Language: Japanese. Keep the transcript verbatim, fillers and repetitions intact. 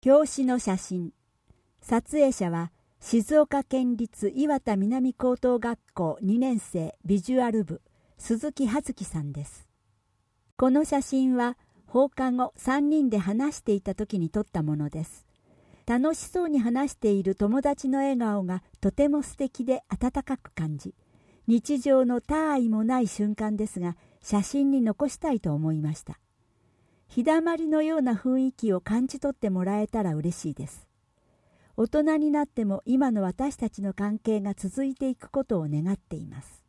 表紙の写真。撮影者は静岡県立磐田南高等学校にねん生ビジュアル部鈴木葉月さんです。この写真は放課後さんにんで話していた時に撮ったものです。楽しそうに話している友達の笑顔がとても素敵で温かく感じ、日常の他愛もない瞬間ですが、写真に残したいと思いました。日だまりのような雰囲気を感じ取ってもらえたら嬉しいです。大人になっても今の私たちの関係が続いていくことを願っています。